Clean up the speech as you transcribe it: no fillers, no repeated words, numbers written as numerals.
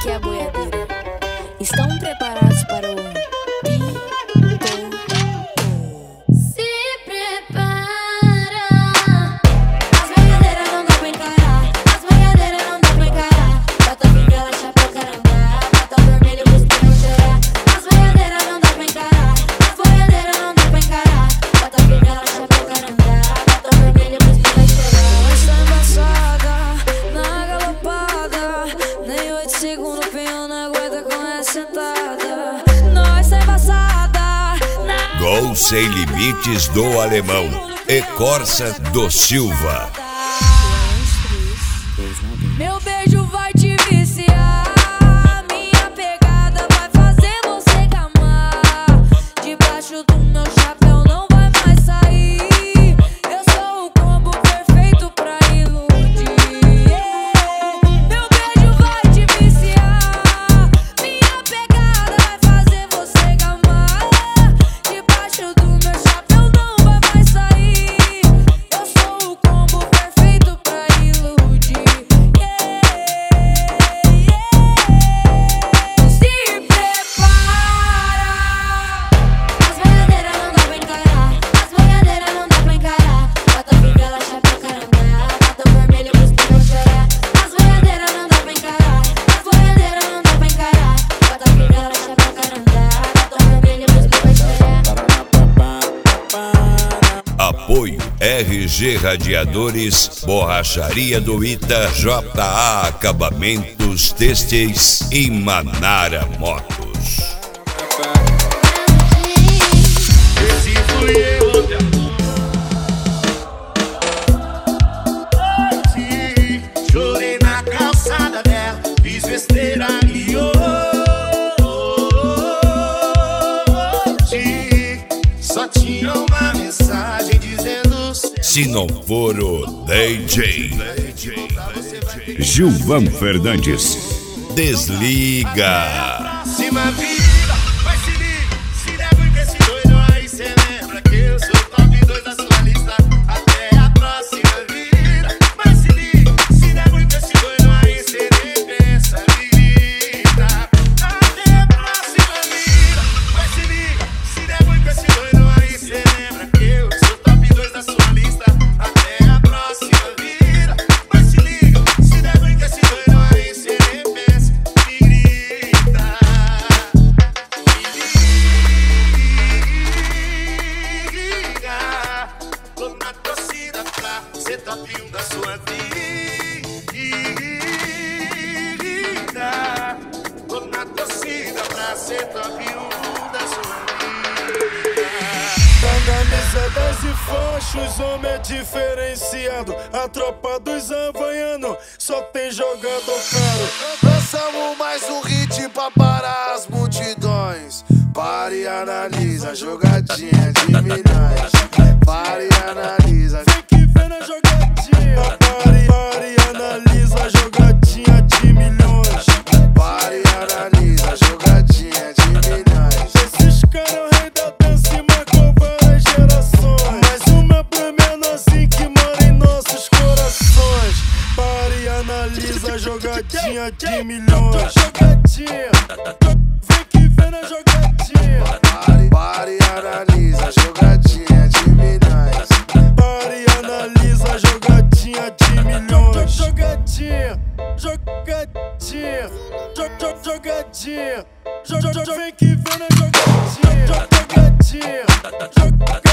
aqui é a boiadeira. Estão preparados para o Se prepara. As boiadeiras não dá pra encarar. As boiadeiras não dá pra encarar. Bota fivela, chapéu, carangá. Bota vermelho, busca não cheirar. As boiadeiras não dá pra encarar. As boiadeiras não dá pra encarar. Bota fivela, chapéu, carangá. Bota vermelho, busca não cheirar. Essa embaçada, na galopada. Nem 8 segundos, pinhão não aguenta com essa sentada. Nós tá embaçada. Gol Sem Limites do Alemão e Corsa do Silva. Meu beijo vai te viciar. Minha pegada vai fazer você gamar. Debaixo do meu chapéu não vai mais sair. Eu sou o combo perfeito pra iludir. Meu beijo vai te viciar. Minha pegada vai fazer você gamar. Debaixo do meu chapéu não vai mais sair. Eu sou o combo perfeito pra iludir. Se prepara. As boiadeiras não dá pra encarar. As boiadeiras não dá pra encarar. Bota fivela, chapéu, carangá. Bota vermelho, busca não cheirar. As boiadeiras não dá pra encarar. As boiadeiras não dá pra encarar. Bota fivela, chapéu, carangá. Bota vermelho, busca não cheirar. Apoio RG Radiadores, Borracharia do Ita, JA Acabamentos Têxteis e Manara Motos. Esse fui eu ontem à noite. Chorei na calçada dela, fiz besteira e hoje só tinha uma mensagem dizendo: Se não for o DJ Gilvan Fernandes. Desliga. próxima vida, vai se liga. Se der com esse doido aí, cê lembra que eu sou top 2 da sua lista. Até a próxima vida, vai se liga. Se der com esse doido aí, cê nem pensa, vida. Até a próxima vida, vai se liga. Se der com esse doido aí, cê lembra que eu sou top 2 da sua lista. Até a próxima vida, vai se liga. Se der com esse doido aí, cê nem pensa, me grita. Tô na torcida pra ser top 1 da sua vida. Tô na torcida pra ser top 1 da sua vida. Camisetas e fachos, homem é diferenciado. A tropa dos havaianos só tem jogador caro. Lançamos mais um hit pra parar as multidões. Pare e analisa a jogadinha de milhões. Pare e analisa. Vem que vem na jogadinha. Pare e analisa a jogadinha de milhões. Pare e analisa a jogadinha de milhões. Esses caras é o rei da dança e marcou várias gerações. Mais uma pra menorzinho que mora em nossos corações. Pare e analisa a jogadinha de milhões. Vem que vem na jogadinha. Pare e analisa a jogadinha de milhões. Pare e analisa a jogadinha de milhões. Jogadinha, jogadinha, jogadinha. Vem que vem na jogadinha. Jogadinha, jogadinha.